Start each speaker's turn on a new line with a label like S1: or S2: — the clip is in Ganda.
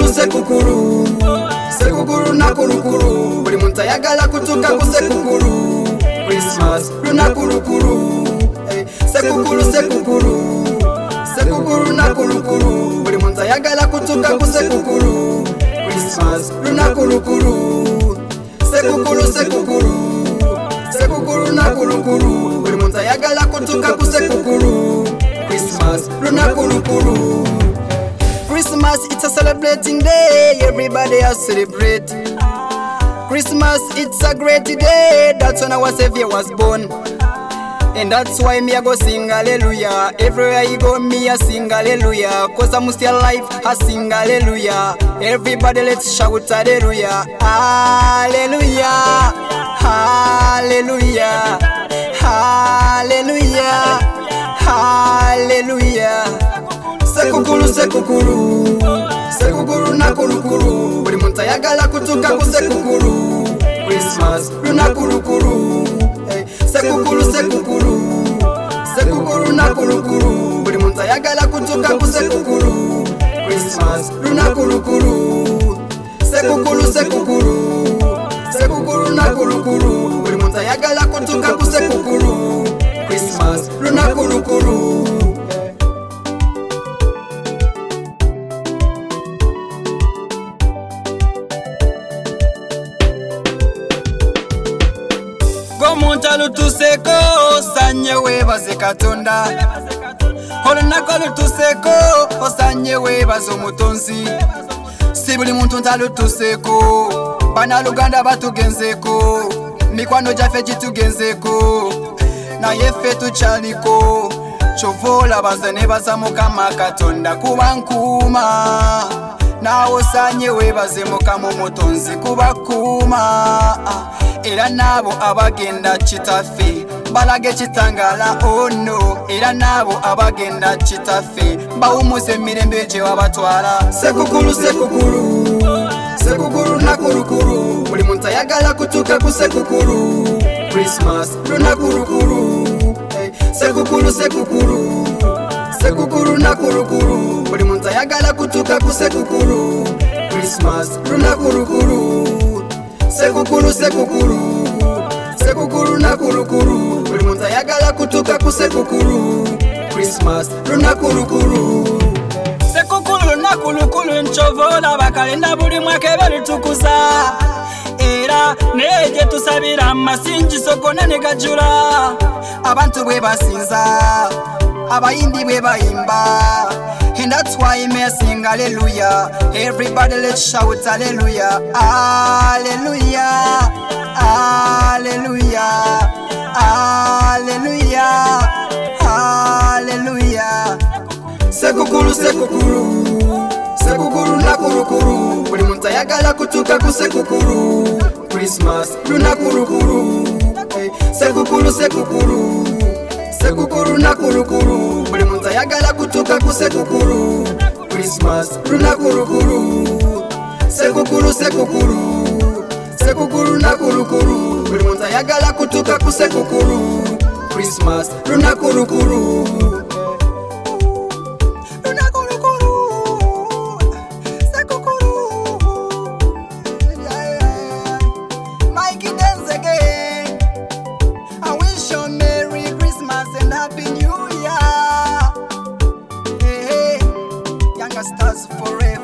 S1: sekukuru sekukuru nakulukulu buli muntu ayagala kutuuka ku sekukulu Christmas lunakulukulu sekukulu sekukulu sekukulu nakulukulu buli muntu ayagala kutuuka ku sekukulu Christmas lunakulukulu sekukulu sekukulu sekukulu nakulukulu buli muntu ayagala kutuuka ku sekukulu Christmas lunakulukulu. Christmas, it's a celebrating day, everybody has celebrate. Christmas, it's a great day, that's when our Savior was born. And that's why me I go sing hallelujah. Everywhere you go me I sing hallelujah. Cause I'm still alive, I sing hallelujah. Everybody let's shout hallelujah. Hallelujah, hallelujah, hallelujah, hallelujah. Sekukulu sekukulu sekukulu nakulukulu buli muntu ayagala kutuuka ku sekukulu Christmas lunakulukulu sekukulu sekukulu sekukulu nakulukulu buli muntu ayagala kutuuka ku sekukulu Christmas lunakulukulu sekukulu sekukulu sekukulu nakulukulu buli muntu ayagala kutuuka ku sekukulu Christmas lunakulukulu. Omuntu alutuseko osanye weebaze Katonda olunaku alutuseko osanye weebaze omutonzi si buli muntu ntalutuseko bannaluganda batugenzeko mikwano gyaffe gitugenzeko naye ffe tukyaliko kyova olabaze nebaza Mukama Katonda kuba nkuuma naawe osanye weebaze Mukama omutonzi kuba kuuma era nabo abagenda kitaffe balage kitangala ono era nabo abagenda kitaffe bawumuze emirembe gye wabatwala sekukulu sekukulu sekukulu nakulukulu buli muntu ayagala kutuuka ku sekukulu Christmas lunakulukulu sekukulu sekukulu sekukulu nakulukulu buli muntu ayagala kutuuka ku sekukulu Christmas lunakulukulu sekukulu sekukulu sekukulu nakulukulu buli muntu ayagala kutuuka ku sekukulu Christmas lunakulukulu sekukulu nakulukulu nkyova olaba kalenda buli mwaka ebalitukuza era naye gye tusabira amasingiso gonna ne gajula abantu bwe basinza abayimbi bwe bayimba. And that's why me sing hallelujah. Everybody let's shout hallelujah. Hallelujah, hallelujah, hallelujah, hallelujah. Sekukulu sekukulu sekukulu nakulukulu buli muntu ayagala kutuuka ku sekukulu Christmas lunakulukulu sekukulu sekukulu sekukulu nakulukulu buli muntu ayagala kutuuka ku sekukulu Christmas lunakulukulu sekukulu sekukulu sekukulu nakulukulu buli muntu ayagala kutuuka ku sekukulu Christmas lunakulukulu. Happy New Year, hey, hey. Younger stars forever.